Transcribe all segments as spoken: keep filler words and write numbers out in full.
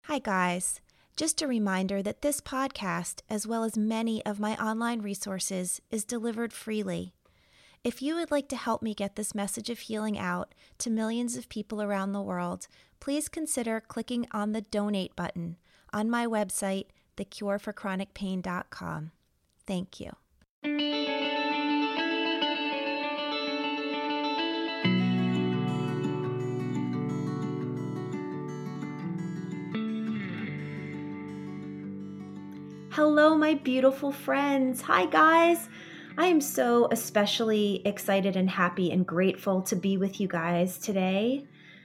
Hi, guys. Just a reminder that this podcast, as well as many of my online resources, is delivered freely. If you would like to help me get this message of healing out to millions of people around the world, please consider clicking on the donate button on my website, the cure for chronic pain dot com. Thank you. Hello, my beautiful friends. Hi, guys. I am so especially excited and happy and grateful to be with you guys today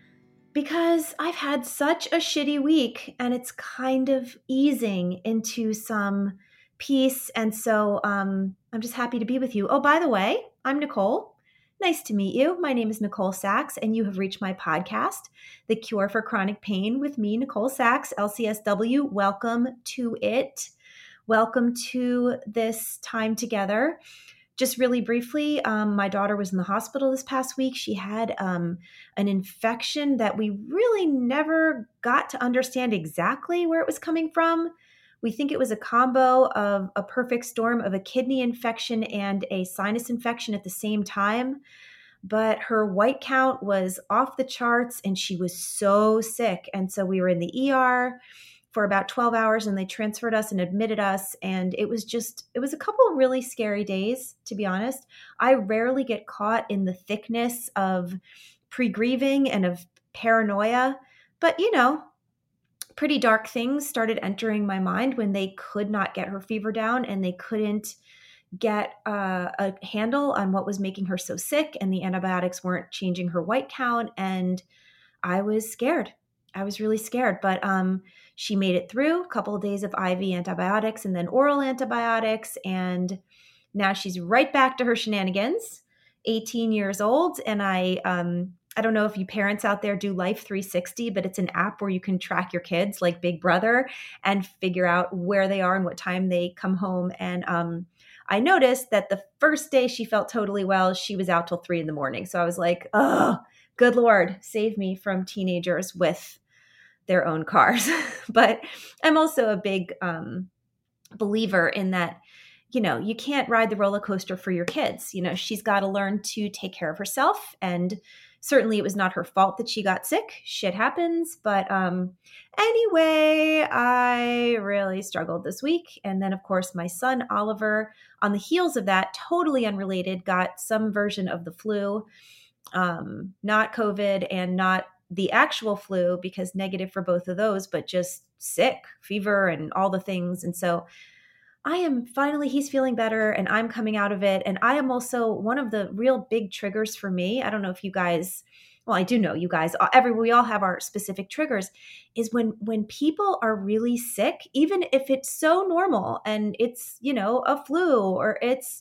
because I've had such a shitty week and it's kind of easing into some peace. And so um, I'm just happy to be with you. Oh, by the way, I'm Nicole. Nice to meet you. My name is Nicole Sachs, and you have reached my podcast, The Cure for Chronic Pain, with me, Nicole Sachs, L C S W. Welcome to it. Welcome to this time together. Just really briefly, um, my daughter was in the hospital this past week. She had um, an infection that we really never got to understand exactly where it was coming from. We think it was a combo of a perfect storm of a kidney infection and a sinus infection at the same time. But her white count was off the charts and she was so sick. And so we were in the E R for about twelve hours and they transferred us and admitted us. And it was just, it was a couple of really scary days, to be honest. I rarely get caught in the thickness of pre-grieving and of paranoia, but you know, pretty dark things started entering my mind when they could not get her fever down and they couldn't get uh, a handle on what was making her so sick, and the antibiotics weren't changing her white count. And I was scared. I was really scared, but um, she made it through a couple of days of I V antibiotics and then oral antibiotics. And now she's right back to her shenanigans, eighteen years old. And I, um, I don't know if you parents out there do Life three sixty, but it's an app where you can track your kids like Big Brother and figure out where they are and what time they come home. And um, I noticed that the first day she felt totally well, she was out till three in the morning. So I was like, oh, good Lord, save me from teenagers with their own cars. But I'm also a big um, believer in that, you know, you can't ride the roller coaster for your kids. You know, she's got to learn to take care of herself. And certainly it was not her fault that she got sick. Shit happens. But um, anyway, I really struggled this week. And then, of course, my son, Oliver, on the heels of that, totally unrelated, got some version of the flu. Um, not COVID and not the actual flu, because negative for both of those, but just sick, fever and all the things. And so I am finally, he's feeling better and I'm coming out of it. And I am also one of the real big triggers for me. I don't know if you guys, well, I do know you guys, every, we all have our specific triggers, is when, when people are really sick, even if it's so normal and it's, you know, a flu or it's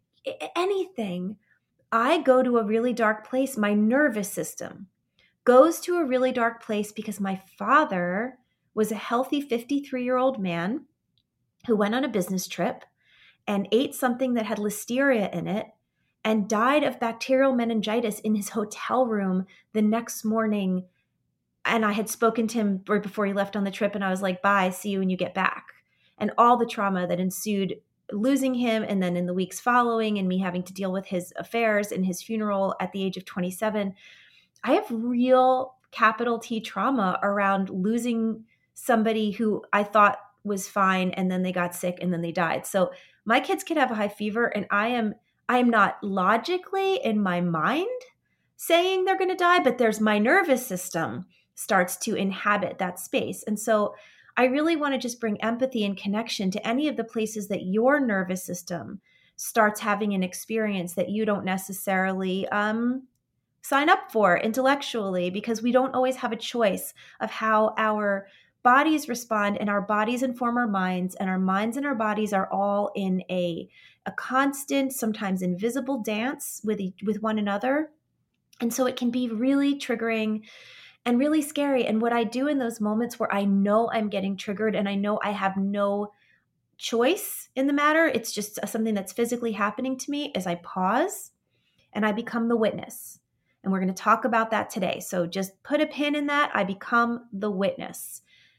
anything, I go to a really dark place. My nervous system goes to a really dark place because my father was a healthy fifty-three-year-old man who went on a business trip and ate something that had listeria in it and died of bacterial meningitis in his hotel room the next morning. And I had spoken to him right before he left on the trip and I was like, bye, see you when you get back. And all the trauma that ensued losing him, and then in the weeks following, and me having to deal with his affairs and his funeral at the age of twenty-seven, I have real capital T trauma around losing somebody who I thought was fine, and then they got sick and then they died. So my kids can have a high fever, and I am I am not logically in my mind saying they're going to die, but there's my nervous system starts to inhabit that space. And so I really want to just bring empathy and connection to any of the places that your nervous system starts having an experience that you don't necessarily um, sign up for intellectually, because we don't always have a choice of how our bodies respond, and our bodies inform our minds, and our minds and our bodies are all in a, a constant, sometimes invisible dance with, with one another. And so it can be really triggering and really scary. And what I do in those moments where I know I'm getting triggered and I know I have no choice in the matter, it's just something that's physically happening to me, is I pause and I become the witness. And we're going to talk about that today. So just put a pin in that. I become the witness.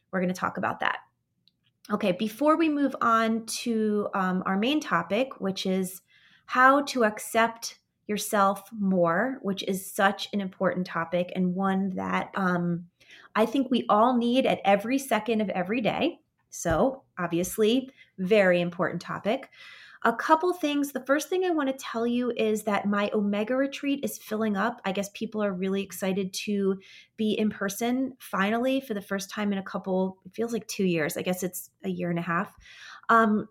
we're going to talk about that. Okay, before we move on to um, our main topic, which is how to accept yourself more, which is such an important topic and one that um, I think we all need at every second of every day. So obviously, very important topic. A couple things. The first thing I want to tell you is that my Omega retreat is filling up. I guess people are really excited to be in person finally for the first time in a couple, it feels like two years. I guess it's a year and a half. Um,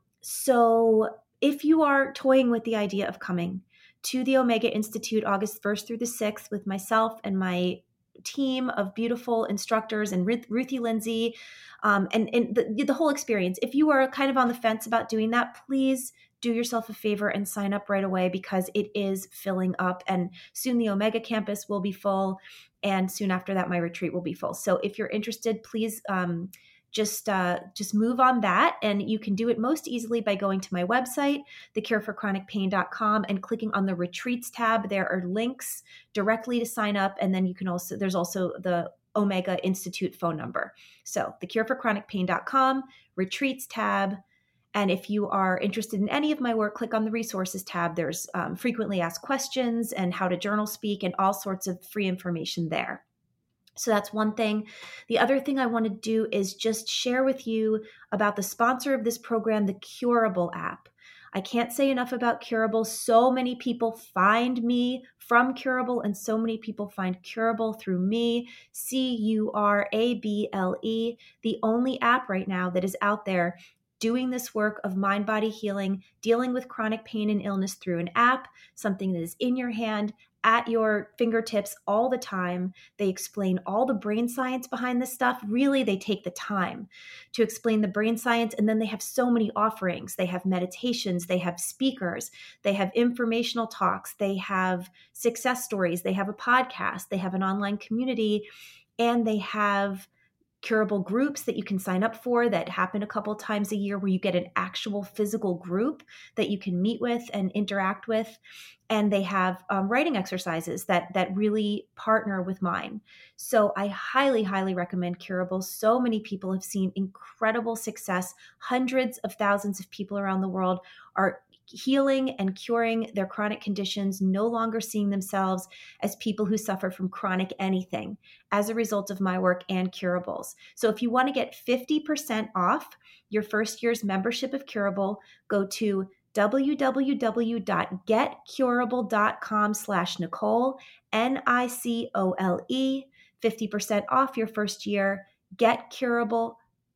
so if you are toying with the idea of coming to the Omega Institute August first through the sixth with myself and my team of beautiful instructors and Ruth, Ruthie Lindsay, um, and, and the, the whole experience, if you are kind of on the fence about doing that, please do yourself a favor and sign up right away because it is filling up, and soon the Omega campus will be full, and soon after that my retreat will be full. So if you're interested, please um, just uh, just move on that, and you can do it most easily by going to my website, the cure for chronic pain dot com, and clicking on the retreats tab. There are links directly to sign up, and then you can also there's also the Omega Institute phone number. So the cure for chronic pain dot com, retreats tab. And if you are interested in any of my work, click on the resources tab. There's um, frequently asked questions and how to journal speak and all sorts of free information there. So that's one thing. The other thing I want to do is just share with you about the sponsor of this program, the Curable app. I can't say enough about Curable. So many people find me from Curable, and so many people find Curable through me, C U R A B L E, the only app right now that is out there doing this work of mind-body healing, dealing with chronic pain and illness through an app, something that is in your hand, at your fingertips all the time. They explain all the brain science behind this stuff. Really, they take the time to explain the brain science, and then they have so many offerings. They have meditations, they have speakers, they have informational talks, they have success stories, they have a podcast, they have an online community, and they have Curable groups that you can sign up for that happen a couple times a year where you get an actual physical group that you can meet with and interact with. And they have um, writing exercises that that really partner with mine. So I highly, highly recommend Curable. So many people have seen incredible success. Hundreds of thousands of people around the world are healing and curing their chronic conditions, no longer seeing themselves as people who suffer from chronic anything as a result of my work and Curables. So if you want to get fifty percent off your first year's membership of Curable, go to w w w dot get curable dot com slash Nicole, N I C O L E, fifty percent off your first year, get curable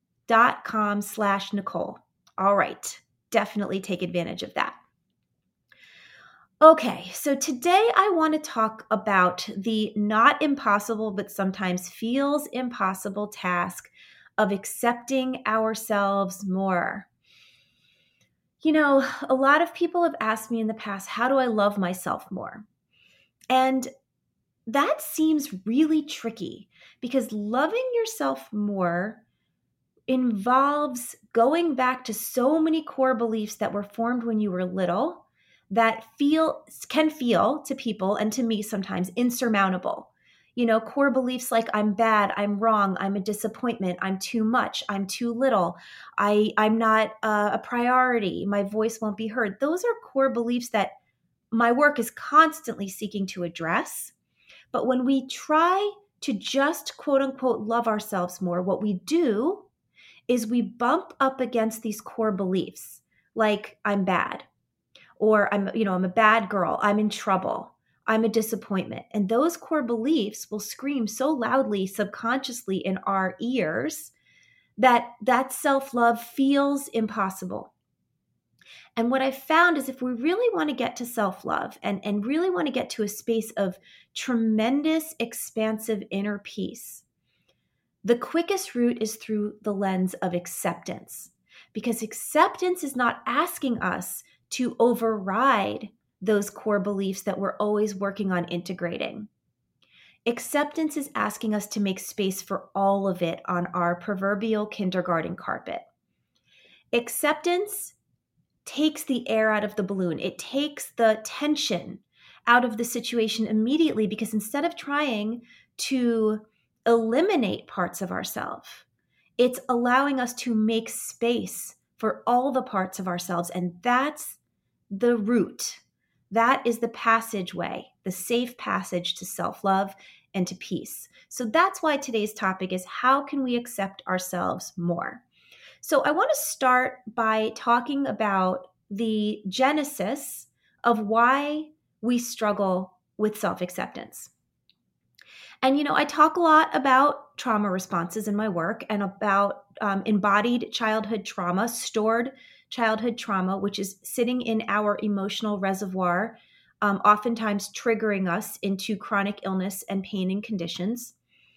dot com slash Nicole. All right. Definitely take advantage of that. Okay, so today I want to talk about the not impossible, but sometimes feels impossible task of accepting ourselves more. You know, a lot of people have asked me in the past, how do I love myself more? And that seems really tricky because loving yourself more involves going back to so many core beliefs that were formed when you were little that feel can feel to people and to me sometimes insurmountable. You know, core beliefs like I'm bad, I'm wrong, I'm a disappointment, I'm too much, I'm too little, I, I'm not uh, a priority, my voice won't be heard. Those are core beliefs that my work is constantly seeking to address. But when we try to just quote unquote love ourselves more, what we do is we bump up against these core beliefs like I'm bad, or I'm, you know, I'm a bad girl, I'm in trouble, I'm a disappointment. And those core beliefs will scream so loudly subconsciously in our ears that that self-love feels impossible. And what I've found is if we really want to get to self-love and, and really want to get to a space of tremendous, expansive inner peace, the quickest route is through the lens of acceptance, because acceptance is not asking us to override those core beliefs that we're always working on integrating. Acceptance is asking us to make space for all of it on our proverbial kindergarten carpet. Acceptance takes the air out of the balloon. It takes the tension out of the situation immediately, because instead of trying to eliminate parts of ourselves, It's allowing us to make space for all the parts of ourselves. And that's the root. That is the passageway, the safe passage to self-love and to peace. So that's why today's topic is, how can we accept ourselves more? So I want to start by talking about the genesis of why we struggle with self-acceptance. And, you know, I talk a lot about trauma responses in my work and about um, embodied childhood trauma, stored childhood trauma, which is sitting in our emotional reservoir, um, oftentimes triggering us into chronic illness and pain and conditions.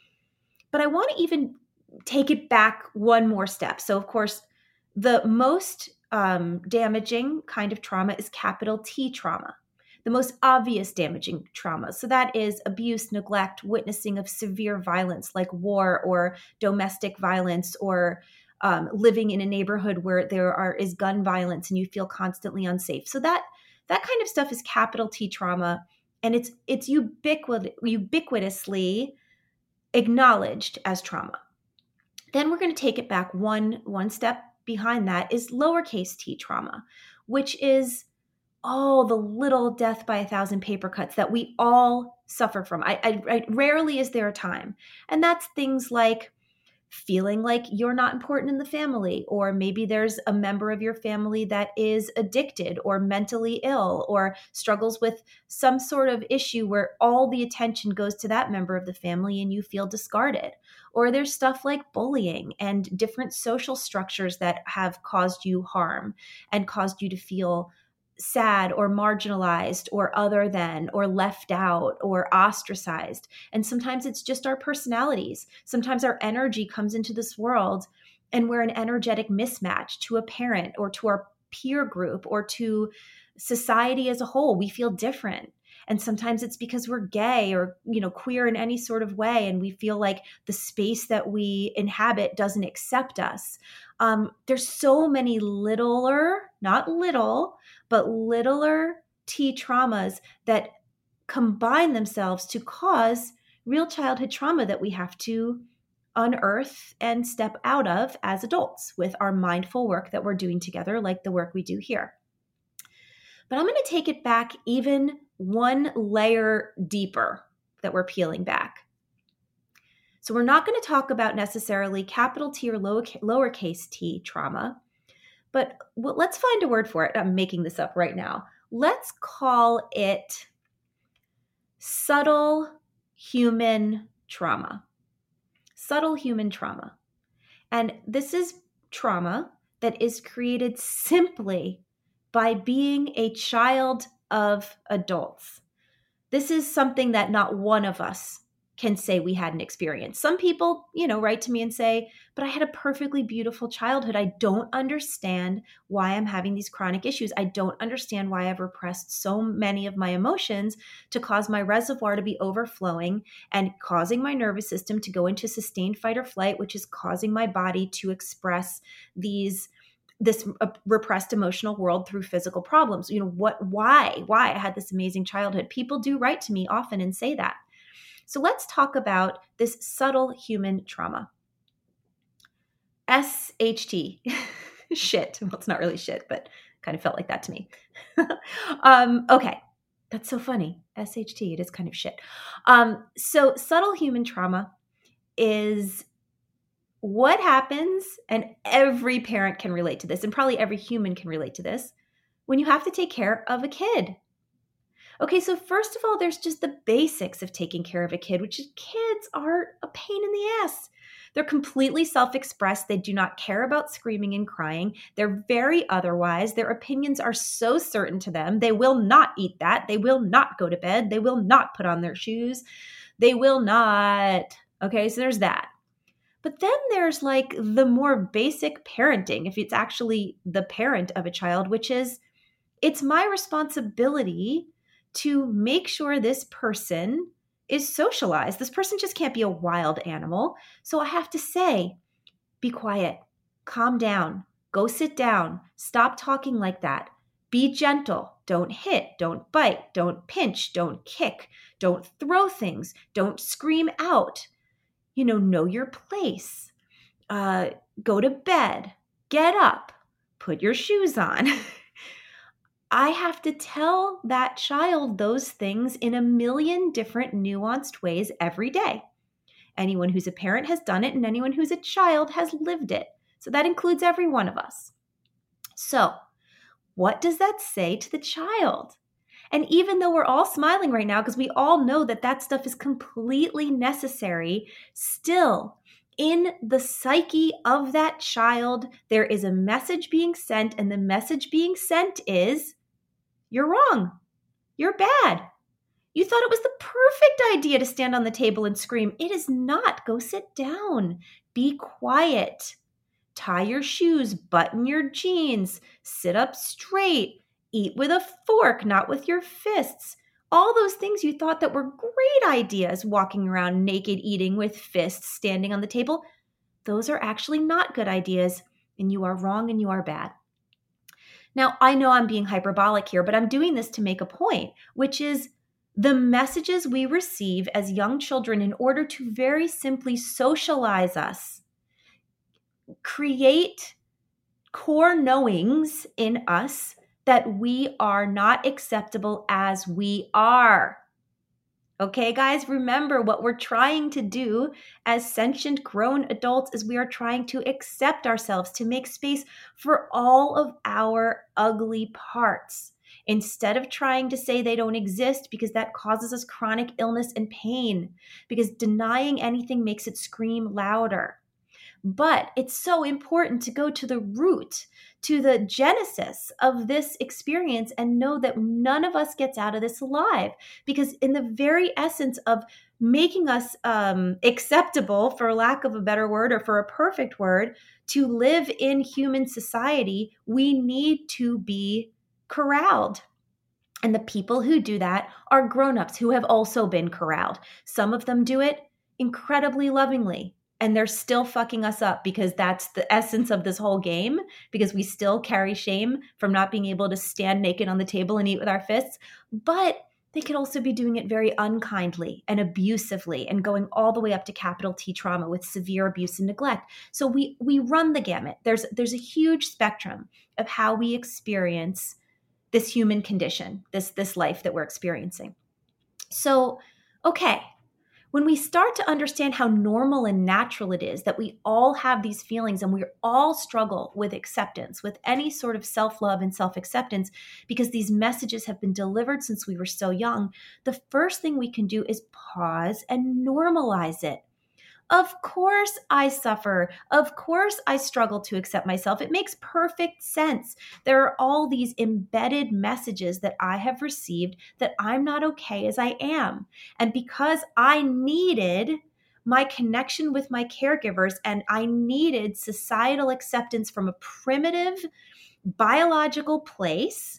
But I want to even take it back one more step. So, of course, the most um, damaging kind of trauma is capital T trauma, the most obvious damaging trauma. So that is abuse, neglect, witnessing of severe violence like war or domestic violence, or um, living in a neighborhood where there are is gun violence and you feel constantly unsafe. So that that kind of stuff is capital T trauma, and it's it's ubiquit- ubiquitously acknowledged as trauma. Then we're going to take it back one one step behind that is lowercase t trauma, which is all the little death by a thousand paper cuts that we all suffer from. I, I, I rarely is there a time. And that's things like feeling like you're not important in the family, or maybe there's a member of your family that is addicted or mentally ill or struggles with some sort of issue where all the attention goes to that member of the family and you feel discarded. Or there's stuff like bullying and different social structures that have caused you harm and caused you to feel sad or marginalized or other than or left out or ostracized. And sometimes it's just our personalities. Sometimes our energy comes into this world and we're an energetic mismatch to a parent or to our peer group or to society as a whole. We feel different. And sometimes it's because we're gay or, you know, queer in any sort of way, and we feel like the space that we inhabit doesn't accept us. Um, there's so many littler, not little, but littler T traumas that combine themselves to cause real childhood trauma that we have to unearth and step out of as adults with our mindful work that we're doing together, like the work we do here. But I'm going to take it back even one layer deeper that we're peeling back. So we're not going to talk about necessarily capital T or lowercase t trauma, but let's find a word for it. I'm making this up right now. Let's call it subtle human trauma. Subtle human trauma. And this is trauma that is created simply by being a child of adults. This is something that not one of us can say we hadn't experienced. Some people, you know, write to me and say, but I had a perfectly beautiful childhood. I don't understand why I'm having these chronic issues. I don't understand why I've repressed so many of my emotions to cause my reservoir to be overflowing and causing my nervous system to go into sustained fight or flight, which is causing my body to express these this uh, repressed emotional world through physical problems. You know, what, why, why I had this amazing childhood. People do write to me often and say that. So let's talk about this subtle human trauma. S H T, shit. Well, it's not really shit, but kind of felt like that to me. um, okay. That's so funny. S H T, it is kind of shit. Um, so subtle human trauma is what happens, and every parent can relate to this, and probably every human can relate to this, when you have to take care of a kid. Okay, so first of all, there's just the basics of taking care of a kid, which is kids are a pain in the ass. They're completely self-expressed. They do not care about screaming and crying. They're very otherwise. Their opinions are so certain to them. They will not eat that. They will not go to bed. They will not put on their shoes. They will not. Okay, so there's that. But then there's like the more basic parenting, if it's actually the parent of a child, which is it's my responsibility to make sure this person is socialized. This person just can't be a wild animal. So I have to say, be quiet, calm down, go sit down, stop talking like that. Be gentle. Don't hit, don't bite, don't pinch, don't kick, don't throw things, don't scream out. You know, know your place. uh, go to bed, get up, put your shoes on. I have to tell that child those things in a million different nuanced ways every day. Anyone who's a parent has done it, and anyone who's a child has lived it. So that includes every one of us. So, what does that say to the child? And even though we're all smiling right now because we all know that that stuff is completely necessary, still, in the psyche of that child, there is a message being sent, and the message being sent is, you're wrong. You're bad. You thought it was the perfect idea to stand on the table and scream. It is not. Go sit down. Be quiet. Tie your shoes, button your jeans, sit up straight, eat with a fork, not with your fists. All those things you thought that were great ideas, walking around naked eating with fists standing on the table, those are actually not good ideas, and you are wrong and you are bad. Now, I know I'm being hyperbolic here, but I'm doing this to make a point, which is the messages we receive as young children in order to very simply socialize us, create core knowings in us that we are not acceptable as we are. Okay, guys, remember what we're trying to do as sentient grown adults is we are trying to accept ourselves, to make space for all of our ugly parts, instead of trying to say they don't exist, because that causes us chronic illness and pain, because denying anything makes it scream louder. But it's so important to go to the root, to the genesis of this experience, and know that none of us gets out of this alive. Because in the very essence of making us um, acceptable, for lack of a better word, or for a perfect word, to live in human society, we need to be corralled. And the people who do that are grown-ups who have also been corralled. Some of them do it incredibly lovingly, and they're still fucking us up, because that's the essence of this whole game, because we still carry shame from not being able to stand naked on the table and eat with our fists. But they could also be doing it very unkindly and abusively, and going all the way up to capital T trauma with severe abuse and neglect. So we we run the gamut. There's there's a huge spectrum of how we experience this human condition, this this life that we're experiencing. So, okay, when we start to understand how normal and natural it is that we all have these feelings, and we all struggle with acceptance, with any sort of self-love and self-acceptance, because these messages have been delivered since we were so young, the first thing we can do is pause and normalize it. Of course I suffer. Of course I struggle to accept myself. It makes perfect sense. There are all these embedded messages that I have received that I'm not okay as I am. And because I needed my connection with my caregivers, and I needed societal acceptance from a primitive biological place,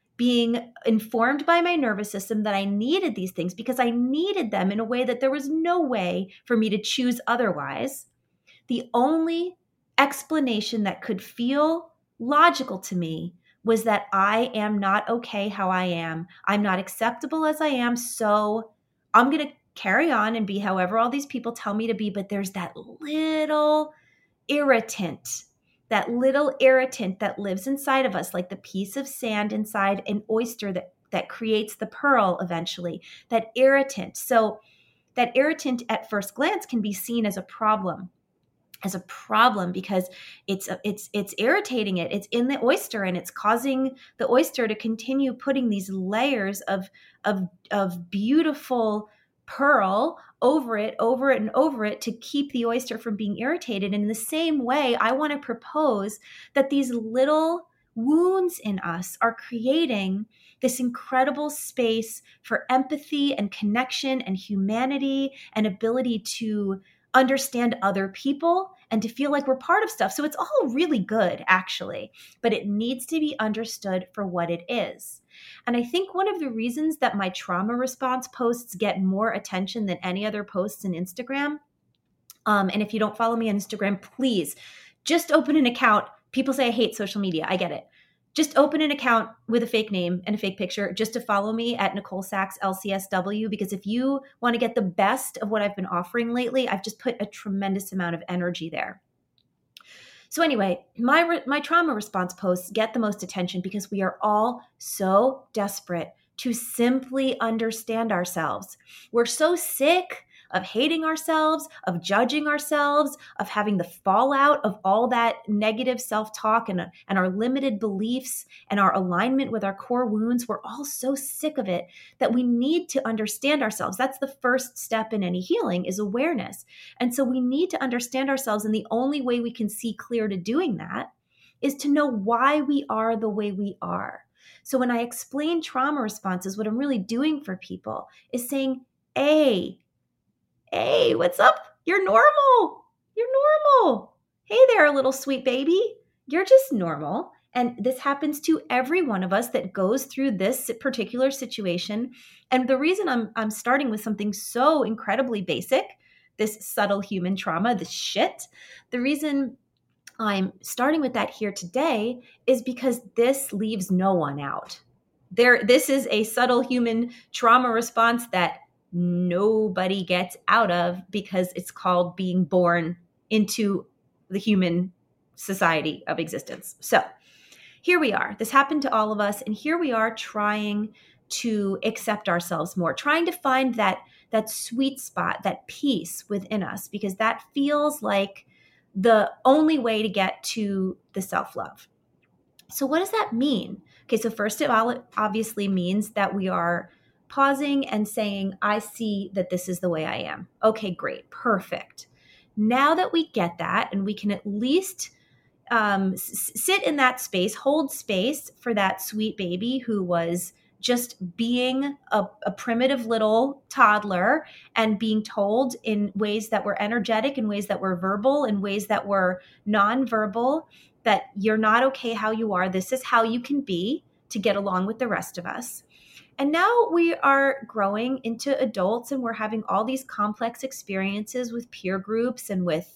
being informed by my nervous system that I needed these things because I needed them in a way that there was no way for me to choose otherwise. The only explanation that could feel logical to me was that I am not okay how I am. I'm not acceptable as I am, so I'm going to carry on and be however all these people tell me to be. But there's that little irritant that little irritant that lives inside of us, like the piece of sand inside an oyster that, that creates the pearl eventually, that irritant. So that irritant at first glance can be seen as a problem, as a problem because it's it's it's irritating it. It's in the oyster, and it's causing the oyster to continue putting these layers of of of beautiful pearl over it, over it, and over it to keep the oyster from being irritated. And in the same way, I want to propose that these little wounds in us are creating this incredible space for empathy and connection and humanity and ability to understand other people and to feel like we're part of stuff. So it's all really good, actually, but it needs to be understood for what it is. And I think one of the reasons that my trauma response posts get more attention than any other posts in Instagram, um, and if you don't follow me on Instagram, please just open an account. People say I hate social media. I get it. Just open an account with a fake name and a fake picture just to follow me at Nicole Sachs L C S W, because if you want to get the best of what I've been offering lately, I've just put a tremendous amount of energy there. So anyway, my re- my trauma response posts get the most attention because we are all so desperate to simply understand ourselves. We're so sick of hating ourselves, of judging ourselves, of having the fallout of all that negative self-talk and, and our limited beliefs and our alignment with our core wounds. We're all so sick of it that we need to understand ourselves. That's the first step in any healing, is awareness. And so we need to understand ourselves. And the only way we can see clear to doing that is to know why we are the way we are. So when I explain trauma responses, what I'm really doing for people is saying, A, hey, what's up? You're normal. You're normal. Hey there, little sweet baby. You're just normal. And this happens to every one of us that goes through this particular situation. And the reason I'm I'm starting with something so incredibly basic, this subtle human trauma, this shit, the reason I'm starting with that here today is because this leaves no one out. There, this is a subtle human trauma response that nobody gets out of because it's called being born into the human society of existence. So here we are. This happened to all of us. And here we are trying to accept ourselves more, trying to find that, that sweet spot, that peace within us, because that feels like the only way to get to the self-love. So what does that mean? Okay, so first of all, it obviously means that we are pausing and saying, I see that this is the way I am. Okay, great, perfect. Now that we get that, and we can at least um, s- sit in that space, hold space for that sweet baby who was just being a, a primitive little toddler and being told in ways that were energetic, in ways that were verbal, in ways that were nonverbal, that you're not okay how you are. This is how you can be to get along with the rest of us. And now we are growing into adults, and we're having all these complex experiences with peer groups and with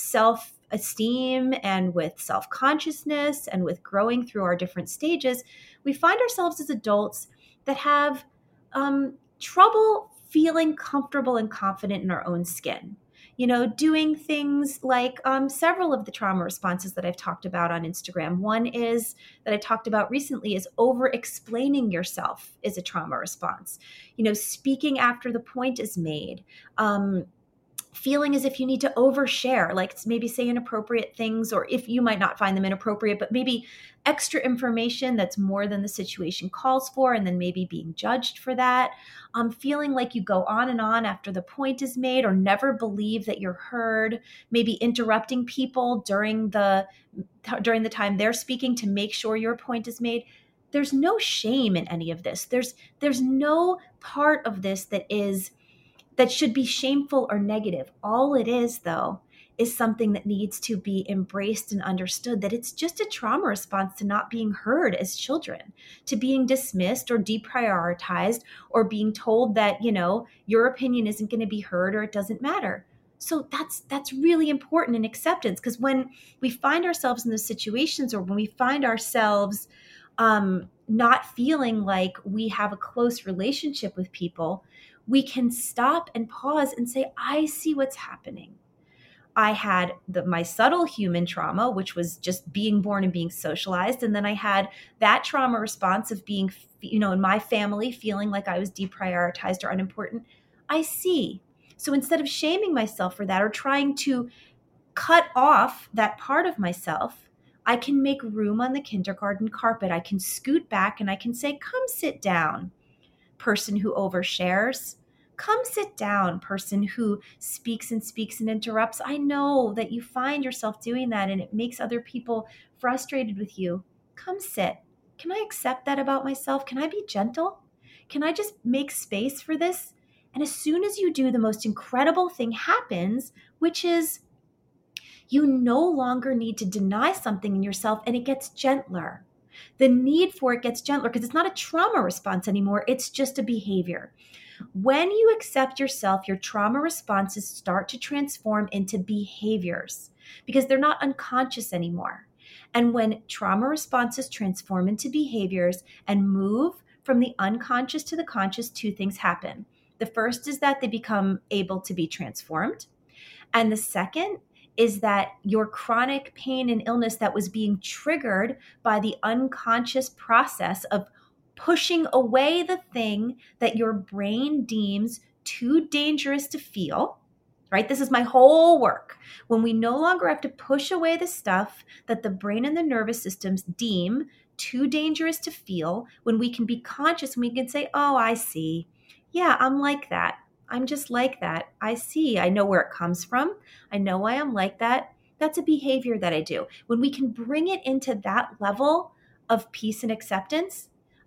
self-esteem and with self-consciousness and with growing through our different stages. We find ourselves as adults that have um, trouble feeling comfortable and confident in our own skin. You know, doing things like um, several of the trauma responses that I've talked about on Instagram. One is that I talked about recently is over explaining yourself is a trauma response. You know, speaking after the point is made, um, feeling as if you need to overshare, like maybe say inappropriate things, or if you might not find them inappropriate, but maybe extra information that's more than the situation calls for, and then maybe being judged for that. Um, feeling like you go on and on after the point is made, or never believe that you're heard, maybe interrupting people during the during the time they're speaking to make sure your point is made. There's no shame in any of this. There's there's no part of this that is that should be shameful or negative. All it is, though, is something that needs to be embraced and understood, that it's just a trauma response to not being heard as children, to being dismissed or deprioritized, or being told that, you know, your opinion isn't going to be heard or it doesn't matter. So that's that's really important in acceptance, because when we find ourselves in those situations, or when we find ourselves um, not feeling like we have a close relationship with people, we can stop and pause and say, I see what's happening. I had the, my subtle human trauma, which was just being born and being socialized. And then I had that trauma response of being, you know, in my family, feeling like I was deprioritized or unimportant. I see. So instead of shaming myself for that or trying to cut off that part of myself, I can make room on the kindergarten carpet. I can scoot back and I can say, come sit down, person who overshares. Come sit down, person who speaks and speaks and interrupts. I know that you find yourself doing that and it makes other people frustrated with you. Come sit. Can I accept that about myself? Can I be gentle? Can I just make space for this? And as soon as you do, the most incredible thing happens, which is you no longer need to deny something in yourself, and it gets gentler. The need for it gets gentler because it's not a trauma response anymore. It's just a behavior. When you accept yourself, your trauma responses start to transform into behaviors because they're not unconscious anymore. And when trauma responses transform into behaviors and move from the unconscious to the conscious, two things happen. The first is that they become able to be transformed. And the second is that your chronic pain and illness that was being triggered by the unconscious process of pushing away the thing that your brain deems too dangerous to feel, right? This is my whole work. When we no longer have to push away the stuff that the brain and the nervous systems deem too dangerous to feel, when we can be conscious and we can say, oh, I see. Yeah, I'm like that. I'm just like that. I see. I know where it comes from. I know why I'm like that. That's a behavior that I do. When we can bring it into that level of peace and acceptance,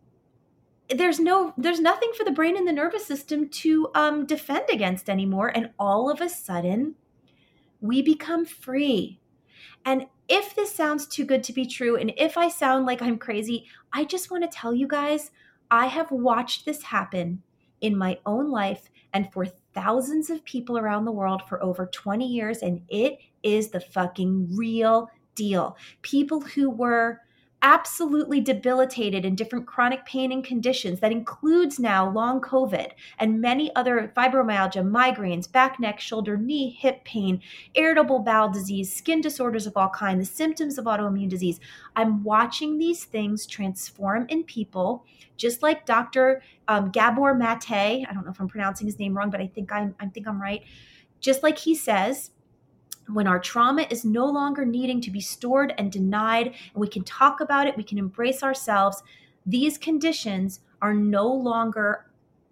there's no there's nothing for the brain and the nervous system to um, defend against anymore. And all of a sudden, we become free. And if this sounds too good to be true, and if I sound like I'm crazy, I just want to tell you guys, I have watched this happen in my own life and for thousands of people around the world for over twenty years. And it is the fucking real deal. People who were absolutely debilitated in different chronic pain and conditions that includes now long COVID and many other fibromyalgia, migraines, back, neck, shoulder, knee, hip pain, irritable bowel disease, skin disorders of all kinds, the symptoms of autoimmune disease. I'm watching these things transform in people, just like Doctor Um, Gabor Mate. I don't know if I'm pronouncing his name wrong, but I think I'm, I think I'm right. Just like he says, when our trauma is no longer needing to be stored and denied, and we can talk about it, we can embrace ourselves, these conditions are no longer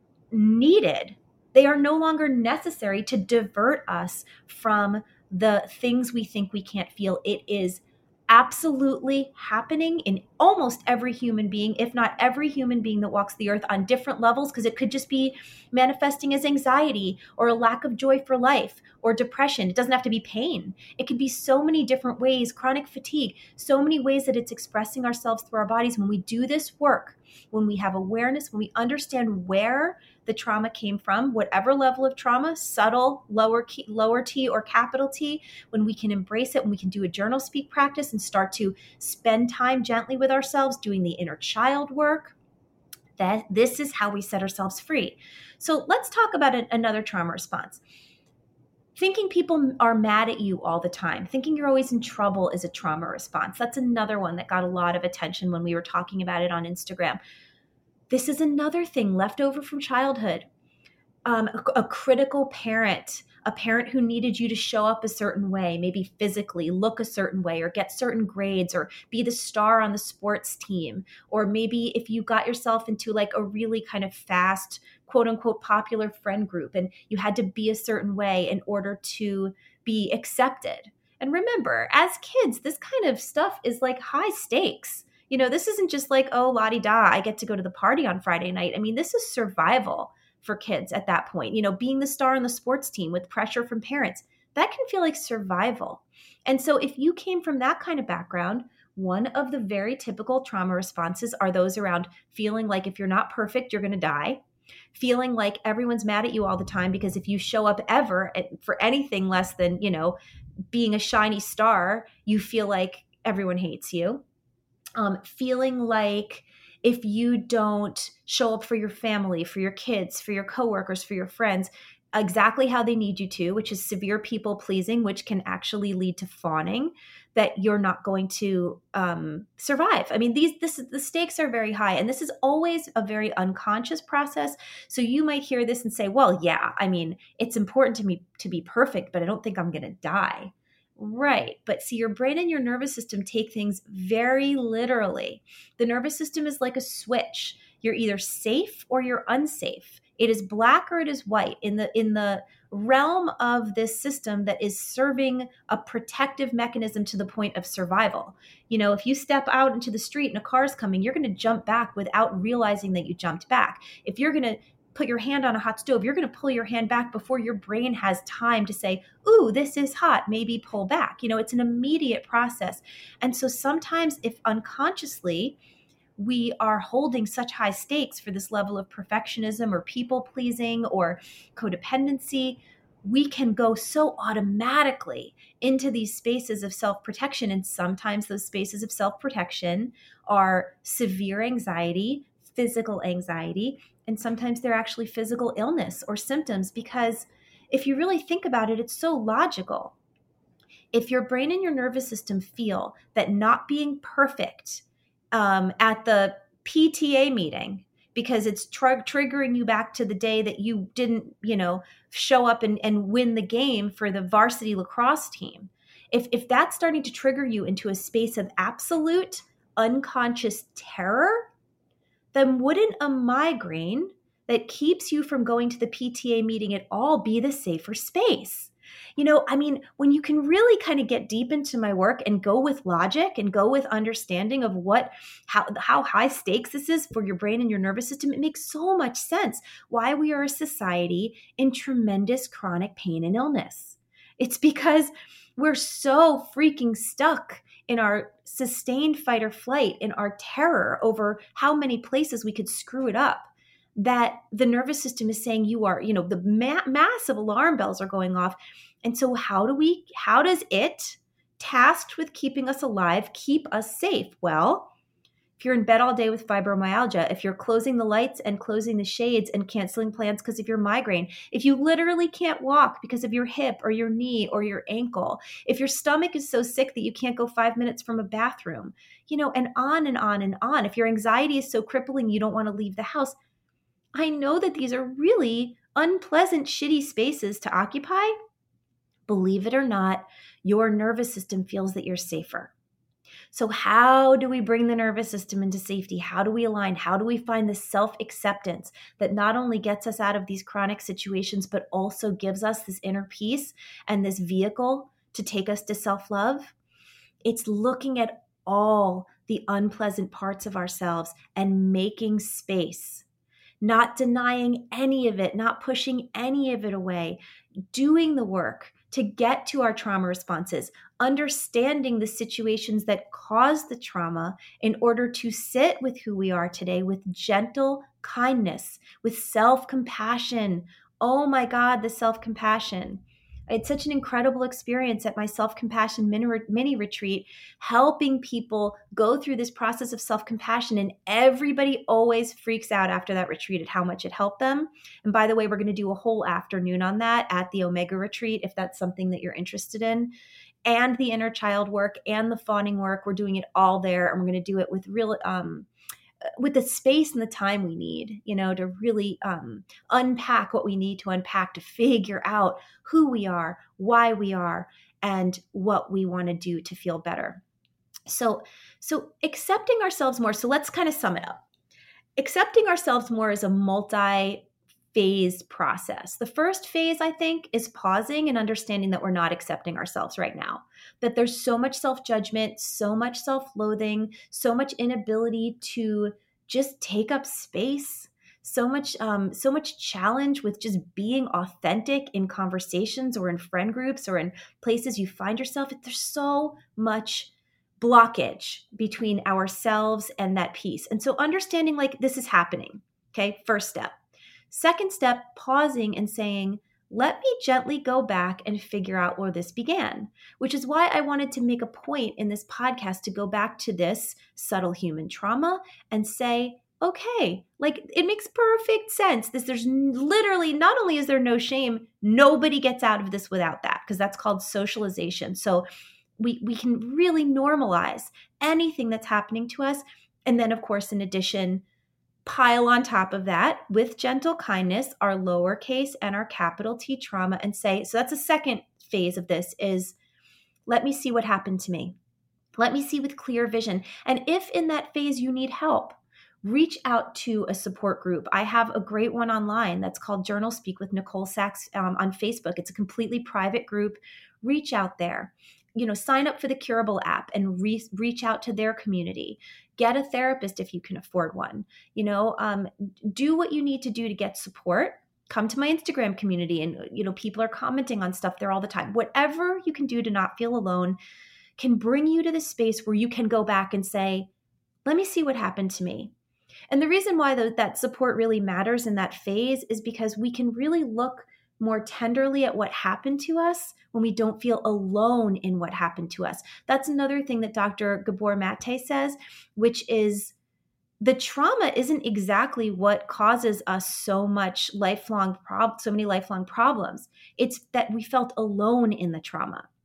needed. They are no longer necessary to divert us from the things we think we can't feel. It is absolutely happening in almost every human being, if not every human being that walks the earth on different levels, because it could just be manifesting as anxiety or a lack of joy for life or depression. It doesn't have to be pain. It could be so many different ways, chronic fatigue, so many ways that it's expressing ourselves through our bodies. When we do this work, when we have awareness, when we understand where the trauma came from, whatever level of trauma, subtle, lower key, lower T or capital T, when we can embrace it, when we can do a journal speak practice and start to spend time gently with ourselves, doing the inner child work, that this is how we set ourselves free. So let's talk about a, another trauma response. Thinking people are mad at you all the time, thinking you're always in trouble is a trauma response. That's another one that got a lot of attention when we were talking about it on Instagram. This is another thing left over from childhood. Um, a, a critical parent, a parent who needed you to show up a certain way, maybe physically, look a certain way, or get certain grades, or be the star on the sports team. Or maybe if you got yourself into like a really kind of fast, quote unquote, popular friend group, and you had to be a certain way in order to be accepted. And remember, as kids, this kind of stuff is like high stakes. You know, this isn't just like, oh, la-di-da, I get to go to the party on Friday night. I mean, this is survival for kids at that point. You know, being the star on the sports team with pressure from parents, that can feel like survival. And so if you came from that kind of background, one of the very typical trauma responses are those around feeling like if you're not perfect, you're going to die. Feeling like everyone's mad at you all the time because if you show up ever for anything less than, you know, being a shiny star, you feel like everyone hates you. Um, feeling like if you don't show up for your family, for your kids, for your coworkers, for your friends, exactly how they need you to, which is severe people pleasing, which can actually lead to fawning, that you're not going to um, survive. I mean, these this the stakes are very high, and this is always a very unconscious process. So you might hear this and say, "Well, yeah, I mean, it's important to me to be perfect, but I don't think I'm going to die." Right. But see, your brain and your nervous system take things very literally. The nervous system is like a switch. You're either safe or you're unsafe. It is black or it is white. In the in the realm of this system that is serving a protective mechanism to the point of survival. You know, if you step out into the street and a car's coming, you're going to jump back without realizing that you jumped back. If you're going to put your hand on a hot stove, you're going to pull your hand back before your brain has time to say, ooh, this is hot, maybe pull back. You know, it's an immediate process. And so sometimes if unconsciously we are holding such high stakes for this level of perfectionism or people pleasing or codependency, we can go so automatically into these spaces of self-protection. And sometimes those spaces of self-protection are severe anxiety, physical anxiety, and sometimes they're actually physical illness or symptoms, because if you really think about it, it's so logical. if your brain and your nervous system feel that not being perfect um, at the P T A meeting, because it's tr- triggering you back to the day that you didn't, you know, show up and, and win the game for the varsity lacrosse team. If, if that's starting to trigger you into a space of absolute unconscious terror, then wouldn't a migraine that keeps you from going to the P T A meeting at all be the safer space? You know, I mean, when you can really kind of get deep into my work and go with logic and go with understanding of what, how, how high stakes this is for your brain and your nervous system, it makes so much sense why we are a society in tremendous chronic pain and illness. It's because we're so freaking stuck in our sustained fight or flight, in our terror over how many places we could screw it up, that the nervous system is saying you are, you know, the ma- massive alarm bells are going off. And so how do we, how does it, tasked with keeping us alive, keep us safe? Well, if you're in bed all day with fibromyalgia, if you're closing the lights and closing the shades and canceling plans because of your migraine, if you literally can't walk because of your hip or your knee or your ankle, if your stomach is so sick that you can't go five minutes from a bathroom, you know, and on and on and on. If your anxiety is so crippling you don't want to leave the house. I know that these are really unpleasant, shitty spaces to occupy. Believe it or not, your nervous system feels that you're safer. So how do we bring the nervous system into safety? How do we align? How do we find the self-acceptance that not only gets us out of these chronic situations, but also gives us this inner peace and this vehicle to take us to self-love? It's looking at all the unpleasant parts of ourselves and making space, not denying any of it, not pushing any of it away, doing the work to get to our trauma responses, understanding the situations that caused the trauma in order to sit with who we are today with gentle kindness, with self-compassion. Oh my God, the self-compassion. I had such an incredible experience at my self-compassion mini retreat, helping people go through this process of self-compassion. And everybody always freaks out after that retreat at how much it helped them. And by the way, we're going to do a whole afternoon on that at the Omega Retreat, if that's something that you're interested in. And the inner child work and the fawning work, we're doing it all there. And we're going to do it with real, um, with the space and the time we need, you know, to really um, unpack what we need to unpack, to figure out who we are, why we are, and what we want to do to feel better. So, so accepting ourselves more. So let's kind of sum it up. Accepting ourselves more is a multi phase process. The first phase, I think, is pausing and understanding that we're not accepting ourselves right now, that there's so much self-judgment, so much self-loathing, so much inability to just take up space, so much, um, so much challenge with just being authentic in conversations or in friend groups or in places you find yourself. There's so much blockage between ourselves and that piece. And so understanding like this is happening. Okay. First step. Second step, pausing and saying, let me gently go back and figure out where this began, which is why I wanted to make a point in this podcast to go back to this subtle human trauma and say, okay, like it makes perfect sense. This, there's literally, not only is there no shame, nobody gets out of this without that, because that's called socialization. So we, we can really normalize anything that's happening to us. And then of course, in addition, pile on top of that with gentle kindness, our lowercase and our capital T trauma, and say, so that's a second phase of this is, let me see what happened to me. Let me see with clear vision. And if in that phase you need help, reach out to a support group. I have a great one online that's called Journal Speak with Nicole Sachs um, on Facebook. It's a completely private group. Reach out there. You know, sign up for the Curable app and re- reach out to their community. Get a therapist if you can afford one. You know, um, do what you need to do to get support. Come to my Instagram community, and you know, people are commenting on stuff there all the time. Whatever you can do to not feel alone can bring you to the space where you can go back and say, let me see what happened to me. And the reason why the, that support really matters in that phase is because we can really look more tenderly at what happened to us when we don't feel alone in what happened to us. That's another thing that Doctor Gabor Mate says, which is the trauma isn't exactly what causes us so much lifelong prob- so many lifelong problems. It's that we felt alone in the trauma.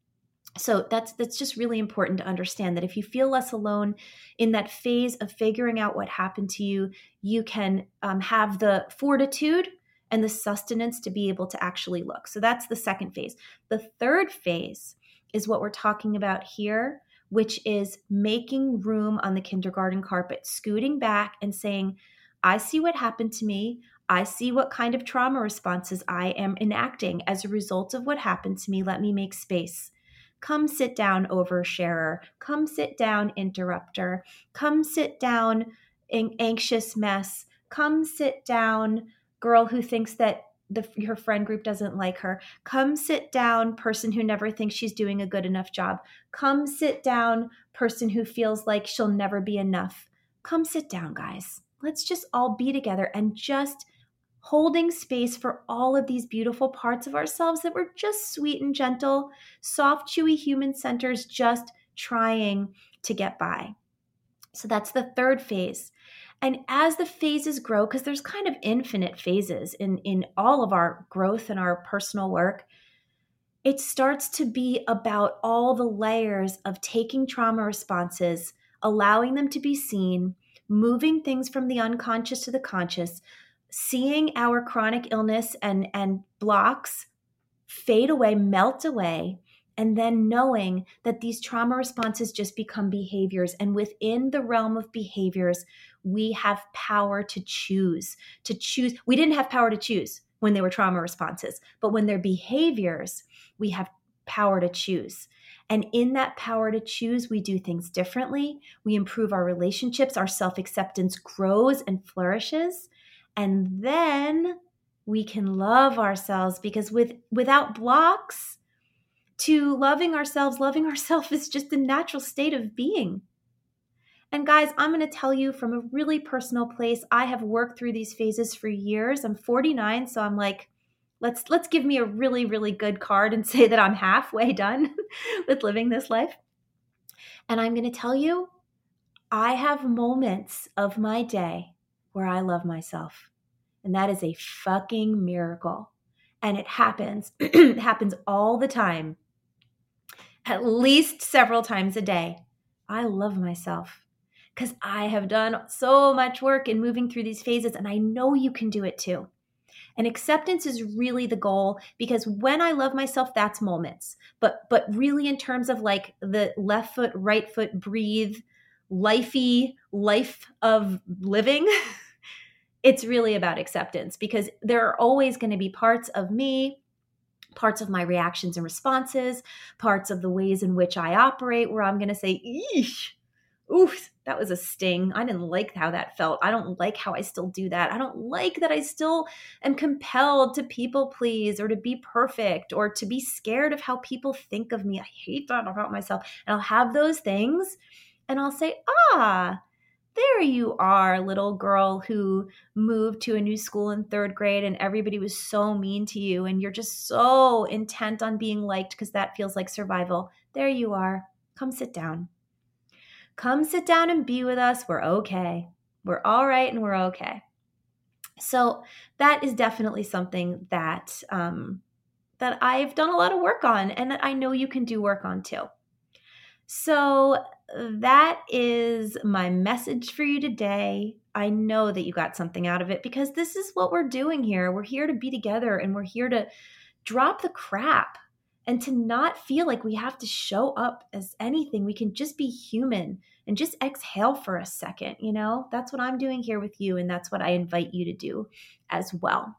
So that's that's just really important to understand that if you feel less alone in that phase of figuring out what happened to you, you can um, have the fortitude and the sustenance to be able to actually look. So that's the second phase. The third phase is what we're talking about here, which is making room on the kindergarten carpet, scooting back and saying, I see what happened to me. I see what kind of trauma responses I am enacting as a result of what happened to me. Let me make space. Come sit down, oversharer. Come sit down, interrupter. Come sit down, an- anxious mess. Come sit down, girl who thinks that the, her friend group doesn't like her. Come sit down, person who never thinks she's doing a good enough job. Come sit down, person who feels like she'll never be enough. Come sit down, guys. Let's just all be together and just holding space for all of these beautiful parts of ourselves that were just sweet and gentle, soft, chewy human centers just trying to get by. So that's the third phase. And as the phases grow, because there's kind of infinite phases in, in all of our growth and our personal work, it starts to be about all the layers of taking trauma responses, allowing them to be seen, moving things from the unconscious to the conscious, seeing our chronic illness and, and blocks fade away, melt away, and then knowing that these trauma responses just become behaviors. And within the realm of behaviors, we have power to choose, to choose. We didn't have power to choose when they were trauma responses, but when they're behaviors, we have power to choose. And in that power to choose, we do things differently. We improve our relationships. Our self-acceptance grows and flourishes. And then we can love ourselves, because with without blocks to loving ourselves, loving ourselves is just the natural state of being. And guys, I'm going to tell you from a really personal place, I have worked through these phases for years. I'm forty-nine, so I'm like, let's let's give me a really, really good card and say that I'm halfway done with living this life. And I'm going to tell you, I have moments of my day where I love myself. And that is a fucking miracle. And it happens. It happens all the time. At least several times a day. I love myself because I have done so much work in moving through these phases, and I know you can do it too. And acceptance is really the goal, because when I love myself, that's moments. But but really in terms of like the left foot, right foot, breathe, lifey life of living, it's really about acceptance, because there are always going to be parts of me, parts of my reactions and responses, parts of the ways in which I operate where I'm going to say, eesh, oof, that was a sting. I didn't like how that felt. I don't like how I still do that. I don't like that I still am compelled to people please or to be perfect or to be scared of how people think of me. I hate that about myself. And I'll have those things and I'll say, ah, there you are, little girl who moved to a new school in third grade and everybody was so mean to you and you're just so intent on being liked because that feels like survival. There you are. Come sit down. Come sit down and be with us. We're okay. We're all right and we're okay. So that is definitely something that um, that I've done a lot of work on and that I know you can do work on too. So that is my message for you today. I know that you got something out of it because this is what we're doing here. We're here to be together and we're here to drop the crap and to not feel like we have to show up as anything. We can just be human and just exhale for a second. You know, that's what I'm doing here with you. And that's what I invite you to do as well.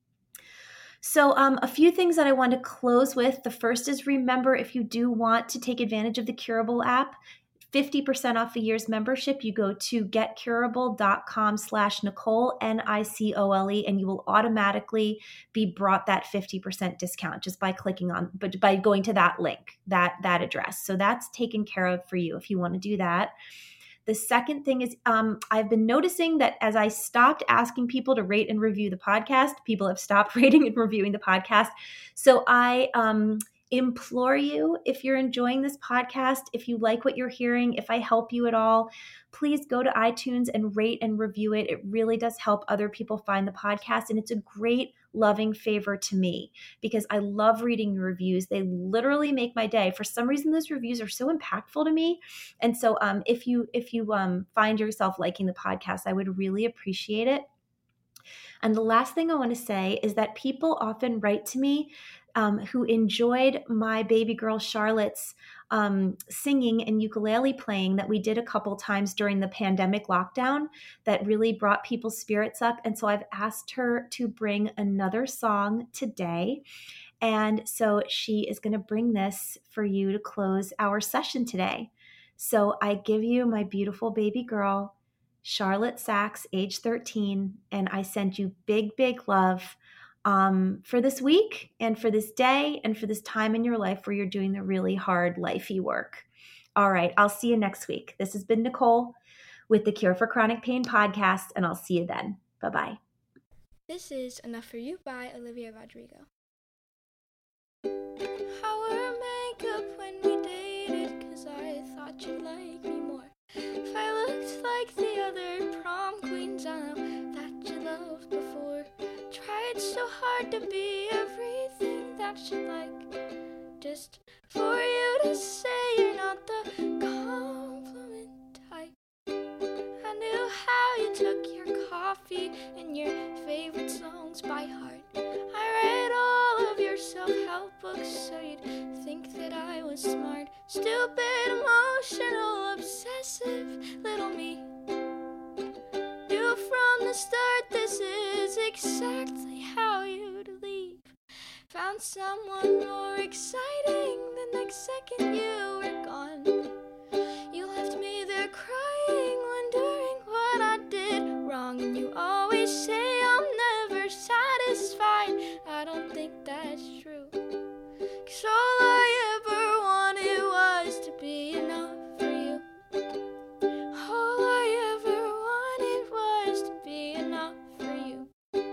So um, a few things that I want to close with. The first is, remember, if you do want to take advantage of the Curable app, fifty percent off a year's membership, you go to getcurable.com slash Nicole, N I C O L E, and you will automatically be brought that fifty percent discount just by clicking on, but by going to that link, that, that address. So that's taken care of for you if you want to do that. The second thing is um, I've been noticing that as I stopped asking people to rate and review the podcast, people have stopped rating and reviewing the podcast. So I um, implore you, if you're enjoying this podcast, if you like what you're hearing, if I help you at all, please go to iTunes and rate and review it. It really does help other people find the podcast. And it's a great, loving favor to me because I love reading your reviews. They literally make my day. For some reason, those reviews are so impactful to me. And so um, if you if you um, find yourself liking the podcast, I would really appreciate it. And the last thing I want to say is that people often write to me um, who enjoyed my baby girl Charlotte's um, singing and ukulele playing that we did a couple times during the pandemic lockdown that really brought people's spirits up. And so I've asked her to bring another song today. And so she is going to bring this for you to close our session today. So I give you my beautiful baby girl, Charlotte Sachs, age thirteen, and I send you big, big love um, for this week and for this day and for this time in your life where you're doing the really hard lifey work. All right, I'll see you next week. This has been Nicole with the Cure for Chronic Pain podcast, and I'll see you then. Bye-bye. This is Enough for You by Olivia Rodrigo. How were makeup when we dated, 'cause I thought you'd like me more. If I looked like the other prom queens I know that you loved before. Tried so hard to be everything that you like, just for you to say you're not the compliment type. I knew how you took your coffee and your favorite songs by heart. I read all of your self-help books so you'd think that I was smart. Stupid, emotional, obsessive little me. Knew from the start this is exactly how you'd leave. Found someone more exciting the next second you were gone. You left me there crying, wondering what I did wrong. And you always say I'm never satisfied. I don't think that's true, 'cause all I ever wanted was to be enough for you. All I ever wanted was to be enough for you.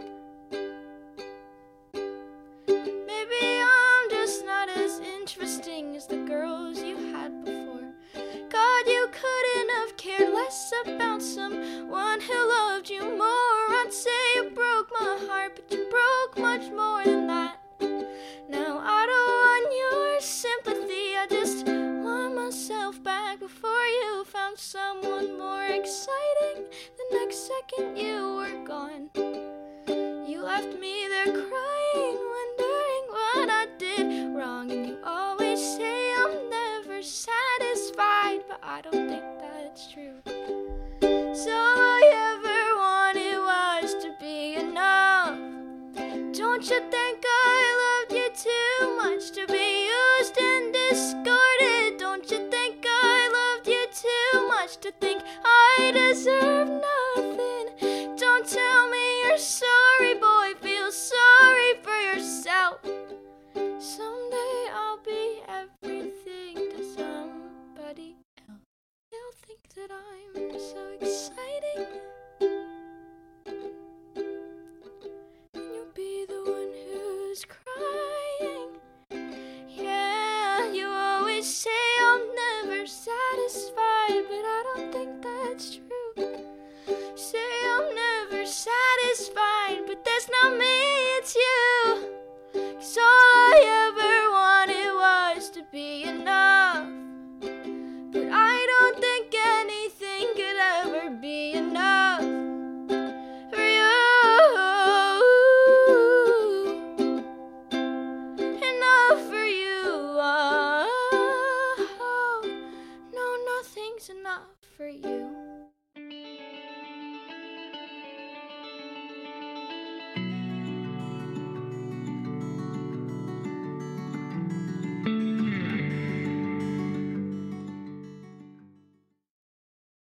Maybe I'm just not as interesting as the girls you had before. God, you couldn't have cared less about someone who loved you more. I'd say you broke my heart, but you broke much more than that. Now I don't want your sympathy, I just want myself back before you found someone more exciting the next second you were gone. You left me there crying, wondering what I did wrong. And you always say I'm never satisfied, but I don't think that's true. So all I ever wanted was to be enough. Don't you think I loved you too much to be used and discarded? Don't you think I loved you too much to think I deserve nothing? Don't tell me you're sorry, boy, feel sorry for yourself. Someday I'll be everything to somebody else. They'll think that I'm so exciting, and you'll be the one who's crying. Yeah, you always say I'm never satisfied, but I don't think that's true. Say I'm never satisfied, but that's not me, it's you. 'Cause all I ever wanted was to be enough, but I don't think anything could ever be enough for you. Enough for you. Oh, no, nothing's enough for you.